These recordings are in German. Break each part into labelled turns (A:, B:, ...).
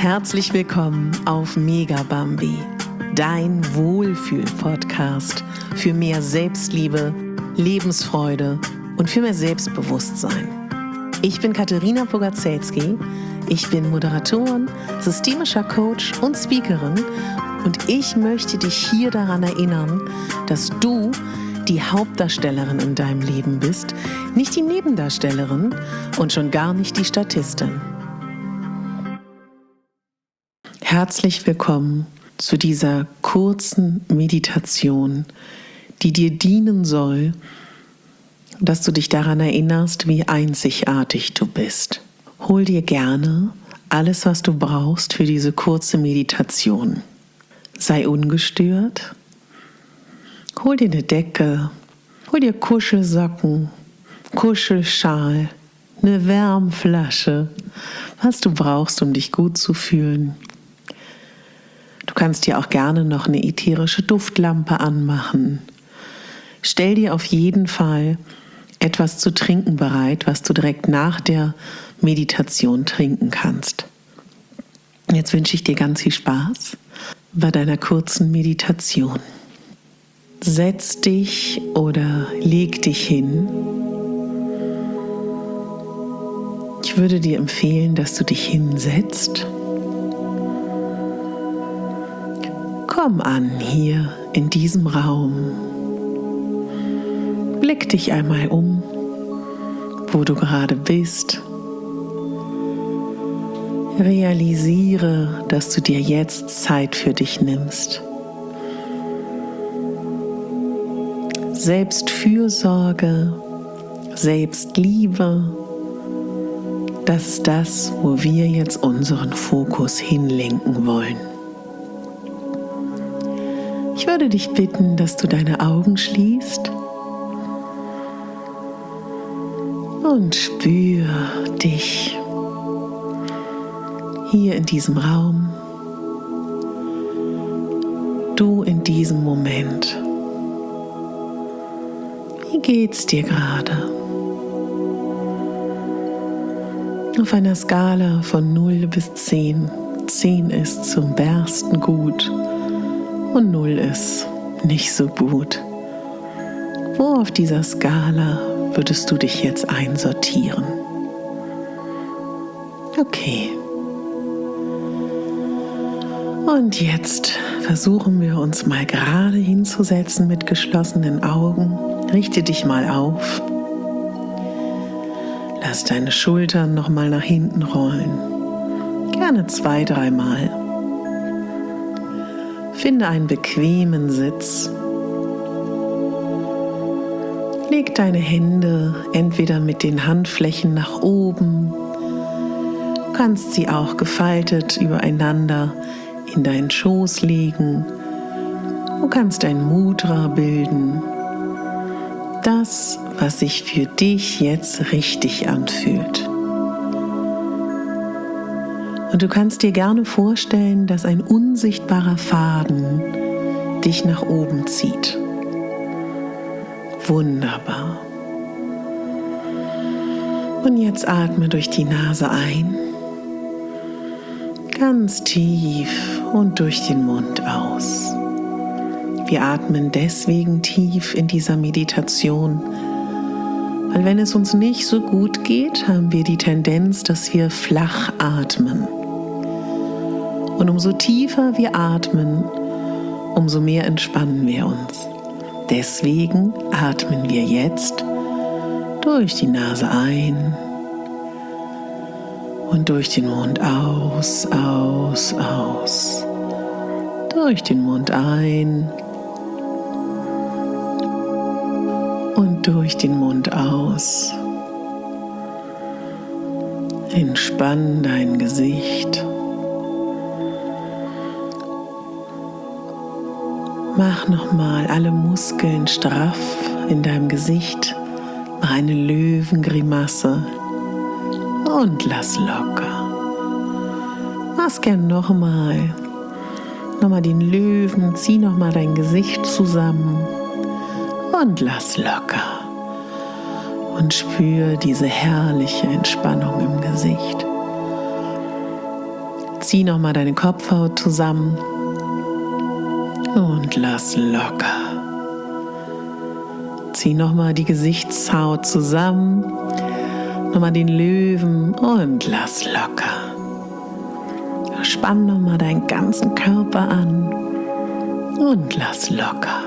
A: Herzlich willkommen auf Mega Bambi, dein Wohlfühl-Podcast für mehr Selbstliebe, Lebensfreude und für mehr Selbstbewusstsein. Ich bin Katharina Pogacelski, ich bin Moderatorin, systemischer Coach und Speakerin und ich möchte dich hier daran erinnern, dass du die Hauptdarstellerin in deinem Leben bist, nicht die Nebendarstellerin und schon gar nicht die Statistin. Herzlich willkommen zu dieser kurzen Meditation, die dir dienen soll, dass du dich daran erinnerst, wie einzigartig du bist. Hol dir gerne alles, was du brauchst für diese kurze Meditation. Sei ungestört. Hol dir eine Decke, hol dir Kuschelsocken, Kuschelschal, eine Wärmflasche, was du brauchst, um dich gut zu fühlen. Du kannst dir auch gerne noch eine ätherische Duftlampe anmachen. Stell dir auf jeden Fall etwas zu trinken bereit, was du direkt nach der Meditation trinken kannst. Jetzt wünsche ich dir ganz viel Spaß bei deiner kurzen Meditation. Setz dich oder leg dich hin. Ich würde dir empfehlen, dass du dich hinsetzt. Komm an hier in diesem Raum. Blick dich einmal um, wo du gerade bist. Realisiere, dass du dir jetzt Zeit für dich nimmst. Selbstfürsorge, Selbstliebe, das ist das, wo wir jetzt unseren Fokus hinlenken wollen. Ich würde dich bitten, dass du deine Augen schließt und spür dich hier in diesem Raum, du in diesem Moment. Wie geht's dir gerade? Auf einer Skala von 0 bis 10. 10 ist zum Bersten gut und 0 ist nicht so gut. Wo auf dieser Skala würdest du dich jetzt einsortieren? Okay. Und jetzt versuchen wir uns mal gerade hinzusetzen mit geschlossenen Augen. Richte dich mal auf. Lass deine Schultern nochmal nach hinten rollen. Gerne 2-3 Mal. Finde einen bequemen Sitz. Leg deine Hände entweder mit den Handflächen nach oben. Du kannst sie auch gefaltet übereinander in deinen Schoß legen. Du kannst ein Mudra bilden. Das, was sich für dich jetzt richtig anfühlt. Und du kannst dir gerne vorstellen, dass ein unsichtbarer Faden dich nach oben zieht. Wunderbar. Und jetzt atme durch die Nase ein, ganz tief und durch den Mund aus. Wir atmen deswegen tief in dieser Meditation, weil wenn es uns nicht so gut geht, haben wir die Tendenz, dass wir flach atmen. Und umso tiefer wir atmen, umso mehr entspannen wir uns. Deswegen atmen wir jetzt durch die Nase ein und durch den Mund aus, aus, aus. Durch den Mund ein und durch den Mund aus. Entspann dein Gesicht. Mach nochmal alle Muskeln straff in deinem Gesicht. Mach eine Löwengrimasse und lass locker. Mach's gern nochmal. Nochmal den Löwen, zieh nochmal dein Gesicht zusammen und lass locker. Und spür diese herrliche Entspannung im Gesicht. Zieh nochmal deine Kopfhaut zusammen und lass locker. Zieh nochmal die Gesichtshaut zusammen, nochmal den Löwen und lass locker. Spann nochmal deinen ganzen Körper an und lass locker.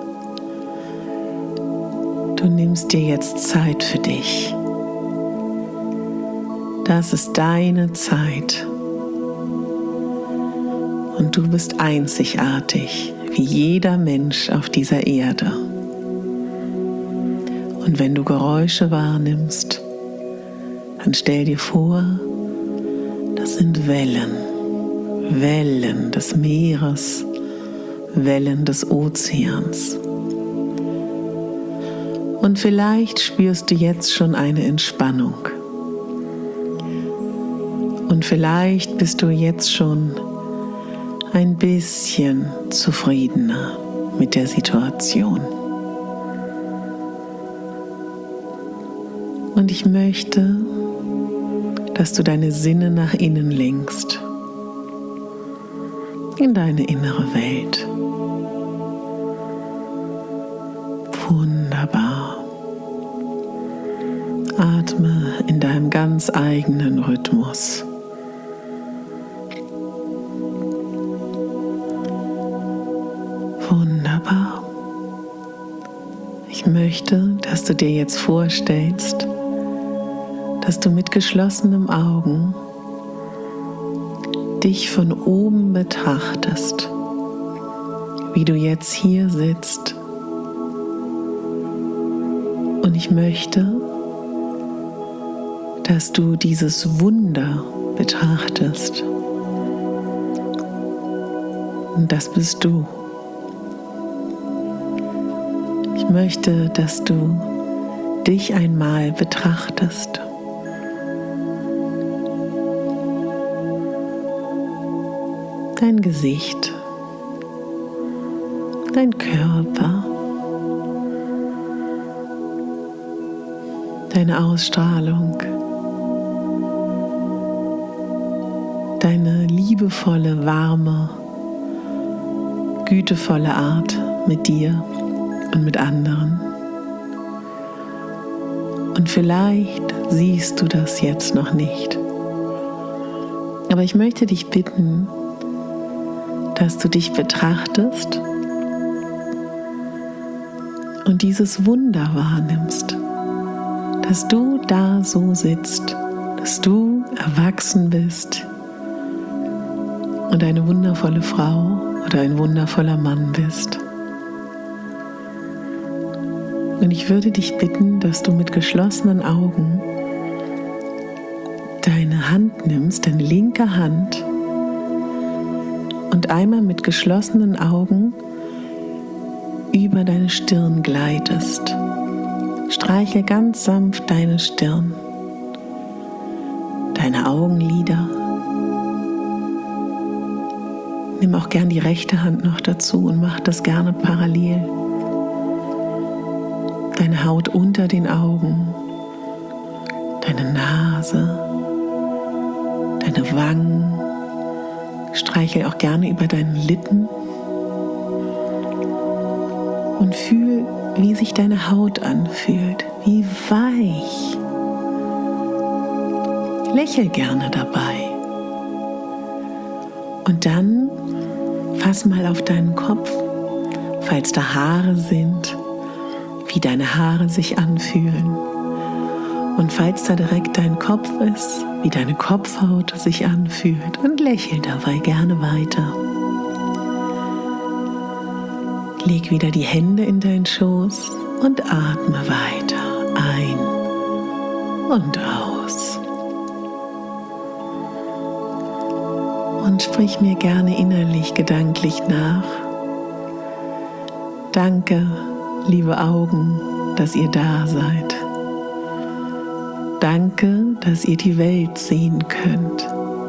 A: Du nimmst dir jetzt Zeit für dich. Das ist deine Zeit. Und du bist einzigartig, wie jeder Mensch auf dieser Erde. Und wenn du Geräusche wahrnimmst, dann stell dir vor, das sind Wellen. Wellen des Meeres, Wellen des Ozeans. Und vielleicht spürst du jetzt schon eine Entspannung. Und vielleicht bist du jetzt schon ein bisschen zufriedener mit der Situation. Und ich möchte, dass du deine Sinne nach innen lenkst, in deine innere Welt. Wunderbar. Atme in deinem ganz eigenen Rhythmus. Wunderbar. Ich möchte, dass du dir jetzt vorstellst, dass du mit geschlossenen Augen dich von oben betrachtest, wie du jetzt hier sitzt. Und ich möchte, dass du dieses Wunder betrachtest. Und das bist du. Ich möchte, dass du dich einmal betrachtest. Dein Gesicht, dein Körper, deine Ausstrahlung, deine liebevolle, warme, gütevolle Art mit dir und mit anderen. Und vielleicht siehst du das jetzt noch nicht. Aber ich möchte dich bitten, dass du dich betrachtest und dieses Wunder wahrnimmst, dass du da so sitzt, dass du erwachsen bist und eine wundervolle Frau oder ein wundervoller Mann bist. Und ich würde dich bitten, dass du mit geschlossenen Augen deine Hand nimmst, deine linke Hand, und einmal mit geschlossenen Augen über deine Stirn gleitest. Streiche ganz sanft deine Stirn, deine Augenlider. Nimm auch gern die rechte Hand noch dazu und mach das gerne parallel. Deine Haut unter den Augen, deine Nase, deine Wangen. Streichel auch gerne über deinen Lippen und fühl, wie sich deine Haut anfühlt, wie weich. Lächel gerne dabei. Und dann fass mal auf deinen Kopf, falls da Haare sind, wie deine Haare sich anfühlen. Und falls da direkt dein Kopf ist, wie deine Kopfhaut sich anfühlt, und lächel dabei gerne weiter. Leg wieder die Hände in deinen Schoß und atme weiter ein und aus. Und sprich mir gerne innerlich, gedanklich nach. Danke, liebe Augen, dass ihr da seid. Danke, dass ihr die Welt sehen könnt.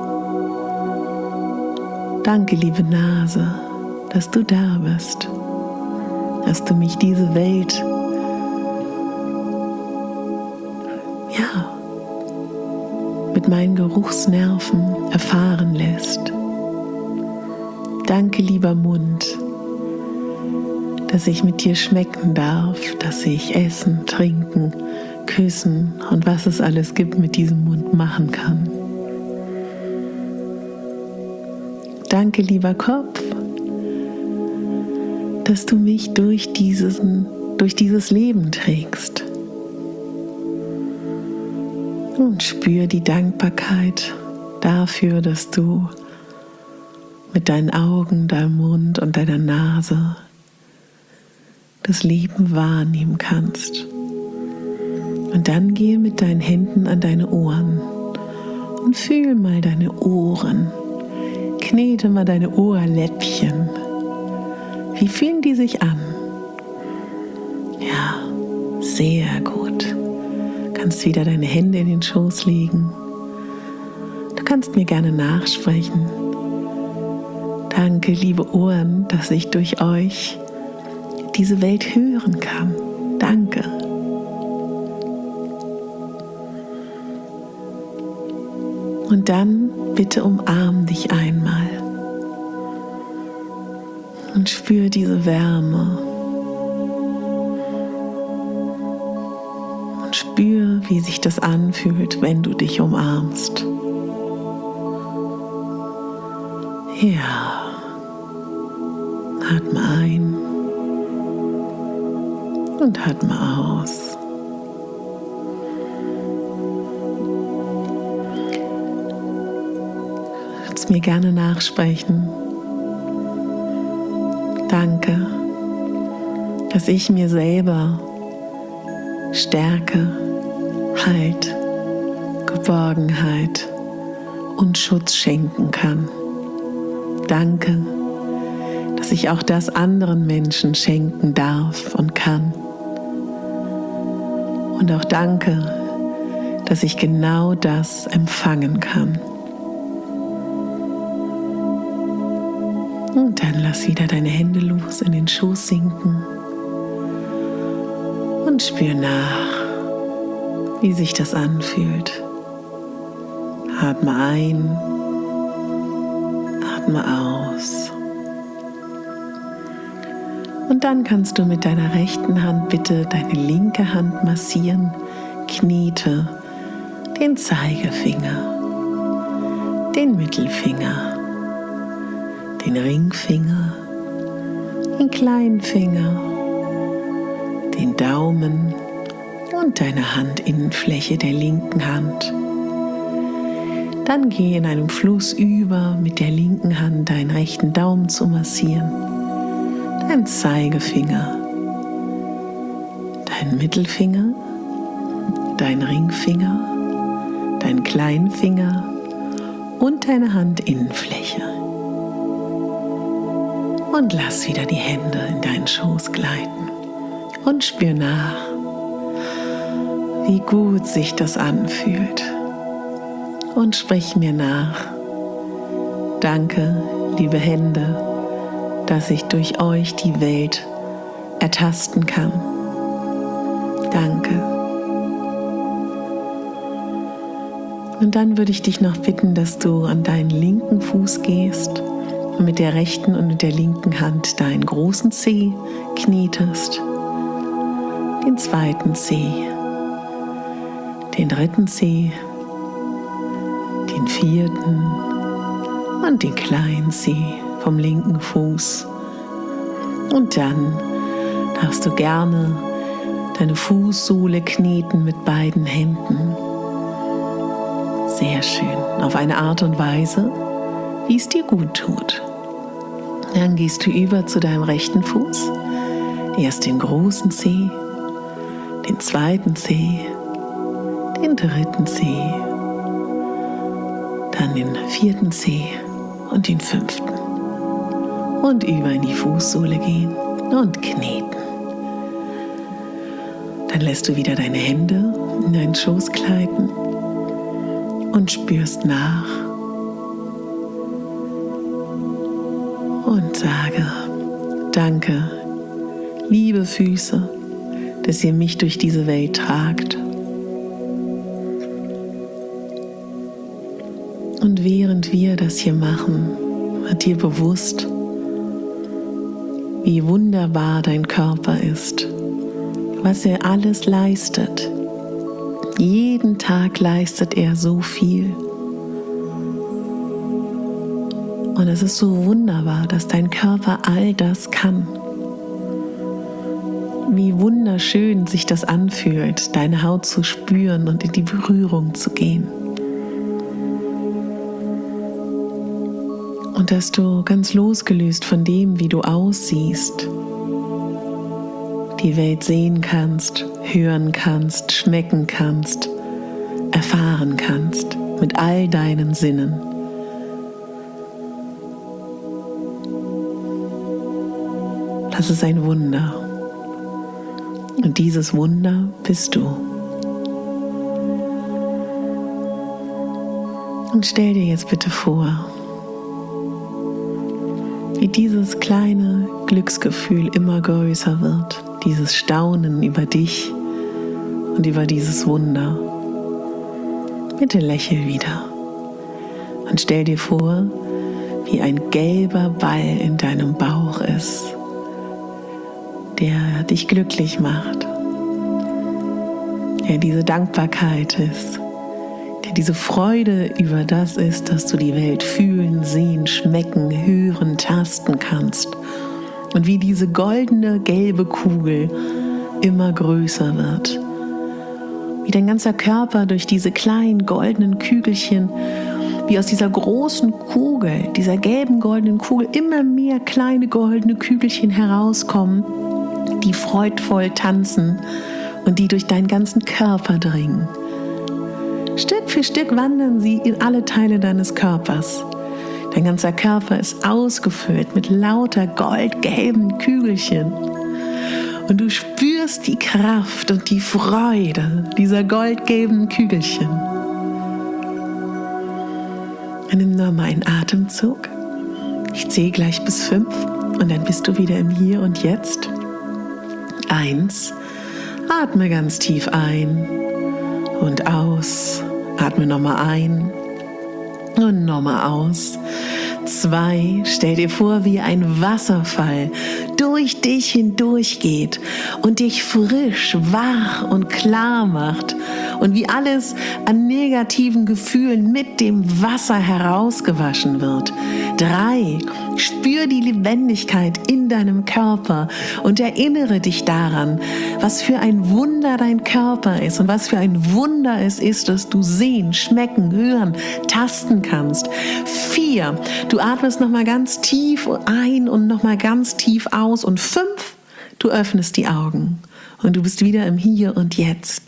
A: Danke, liebe Nase, dass du da bist, dass du mich diese Welt, mit meinen Geruchsnerven erfahren lässt. Danke, lieber Mund, dass ich mit dir schmecken darf, dass ich essen, trinken, küssen und was es alles gibt mit diesem Mund machen kann. Danke, lieber Kopf, dass du mich durch dieses Leben trägst. Und spür die Dankbarkeit dafür, dass du mit deinen Augen, deinem Mund und deiner Nase das Leben wahrnehmen kannst. Und dann gehe mit deinen Händen an deine Ohren und fühl mal deine Ohren. Knete mal deine Ohrläppchen. Wie fühlen die sich an? Ja, sehr gut. Du kannst wieder deine Hände in den Schoß legen. Du kannst mir gerne nachsprechen. Danke, liebe Ohren, dass ich durch euch diese Welt hören kann. Danke. Und dann bitte umarm dich einmal und spür diese Wärme und spür, wie sich das anfühlt, wenn du dich umarmst. Ja, atme ein und atme aus. Du kannst mir gerne nachsprechen. Danke, dass ich mir selber Stärke, Halt, Geborgenheit und Schutz schenken kann. Danke, dass ich auch das anderen Menschen schenken darf und kann. Und auch danke, dass ich genau das empfangen kann. Und dann lass wieder deine Hände los in den Schoß sinken und spür nach, wie sich das anfühlt. Atme ein, atme aus. Und dann kannst du mit deiner rechten Hand bitte deine linke Hand massieren. Knete den Zeigefinger, den Mittelfinger, den Ringfinger, den kleinen Finger, den Daumen und deine Handinnenfläche der linken Hand. Dann geh in einem Fluss über, mit der linken Hand deinen rechten Daumen zu massieren, dein Zeigefinger, dein Mittelfinger, dein Ringfinger, dein kleinen Finger und deine Handinnenfläche. Und lass wieder die Hände in deinen Schoß gleiten und spür nach, wie gut sich das anfühlt. Und sprich mir nach. Danke, liebe Hände, dass ich durch euch die Welt ertasten kann. Danke. Und dann würde ich dich noch bitten, dass du an deinen linken Fuß gehst und mit der rechten und mit der linken Hand deinen großen Zeh knetest, den zweiten Zeh, den dritten Zeh, den vierten und den kleinen Zeh vom linken Fuß. Und dann darfst du gerne deine Fußsohle kneten mit beiden Händen. Sehr schön, auf eine Art und Weise, wie es dir gut tut. Dann gehst du über zu deinem rechten Fuß, erst den großen Zeh, den zweiten Zeh, den dritten Zeh, dann den vierten Zeh und den fünften. Und über in die Fußsohle gehen und kneten. Dann lässt du wieder deine Hände in deinen Schoß gleiten und spürst nach und sage: Danke, liebe Füße, dass ihr mich durch diese Welt tragt. Und während wir das hier machen, wird dir bewusst, wie wunderbar dein Körper ist, was er alles leistet. Jeden Tag leistet er so viel. Und es ist so wunderbar, dass dein Körper all das kann. Wie wunderschön sich das anfühlt, deine Haut zu spüren und in die Berührung zu gehen. Und dass du ganz losgelöst von dem, wie du aussiehst, die Welt sehen kannst, hören kannst, schmecken kannst, erfahren kannst mit all deinen Sinnen. Das ist ein Wunder. Und dieses Wunder bist du. Und stell dir jetzt bitte vor, wie dieses kleine Glücksgefühl immer größer wird, dieses Staunen über dich und über dieses Wunder. Bitte lächel wieder und stell dir vor, wie ein gelber Ball in deinem Bauch ist, der dich glücklich macht, der diese Dankbarkeit ist, der diese Freude über das ist, dass du die Welt fühlen, sehen, schmecken, hören, tasten kannst und wie diese goldene, gelbe Kugel immer größer wird, wie dein ganzer Körper durch diese kleinen goldenen Kügelchen, wie aus dieser großen Kugel, dieser gelben goldenen Kugel immer mehr kleine goldene Kügelchen herauskommen, die freudvoll tanzen und die durch deinen ganzen Körper dringen. Stück für Stück wandern sie in alle Teile deines Körpers. Dein ganzer Körper ist ausgefüllt mit lauter goldgelben Kügelchen. Und du spürst die Kraft und die Freude dieser goldgelben Kügelchen. Und nimm nur mal einen Atemzug. Ich zähle gleich bis 5 und dann bist du wieder im Hier und Jetzt. 1. Atme ganz tief ein und aus. Atme nochmal ein und nochmal aus. 2. Stell dir vor, wie ein Wasserfall durch dich hindurch geht und dich frisch, wach und klar macht und wie alles an negativen Gefühlen mit dem Wasser herausgewaschen wird. 3. Spür die Lebendigkeit in deinem Körper und erinnere dich daran, was für ein Wunder dein Körper ist und was für ein Wunder es ist, dass du sehen, schmecken, hören, tasten kannst. 4. Du atmest nochmal ganz tief ein und nochmal ganz tief aus. Und 5. Du öffnest die Augen und du bist wieder im Hier und Jetzt.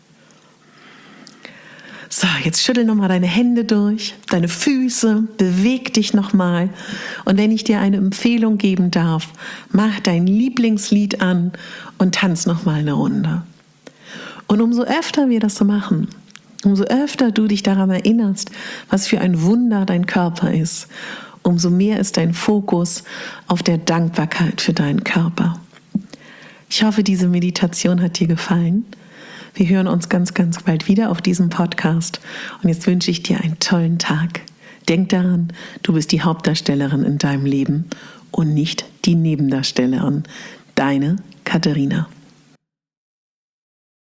A: So, jetzt schüttel nochmal deine Hände durch, deine Füße, beweg dich nochmal. Und wenn ich dir eine Empfehlung geben darf, mach dein Lieblingslied an und tanz nochmal eine Runde. Und umso öfter wir das so machen, umso öfter du dich daran erinnerst, was für ein Wunder dein Körper ist, umso mehr ist dein Fokus auf der Dankbarkeit für deinen Körper. Ich hoffe, diese Meditation hat dir gefallen. Wir hören uns ganz, ganz bald wieder auf diesem Podcast. Und jetzt wünsche ich dir einen tollen Tag. Denk daran, du bist die Hauptdarstellerin in deinem Leben und nicht die Nebendarstellerin. Deine Katharina.